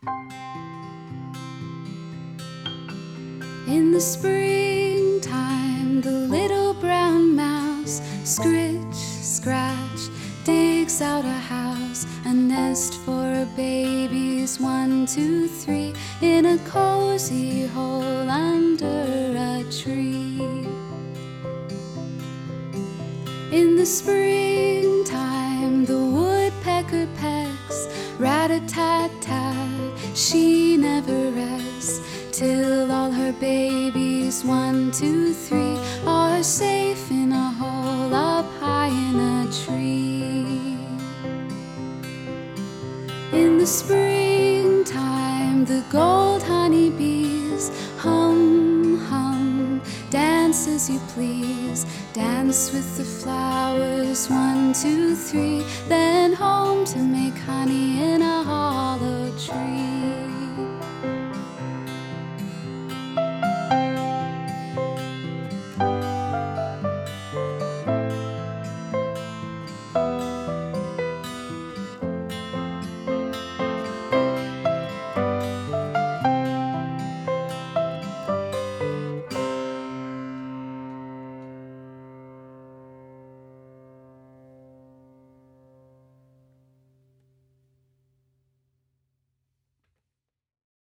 In the springtime, the little brown mouse, scritch, scratch, digs out a house, a nest for her babies, 1, 2, 3, in a cozy hole under a tree. In the springtime, the woodpecker pecks, rat-a-tat-tat, she never rests, till all her babies, 1, 2, 3, are safe in a hole up high in a tree. In the springtime, the gold honeybees hum, hum, dance as you please, dance with the flowers, 1, 2, 3, then home to make honey in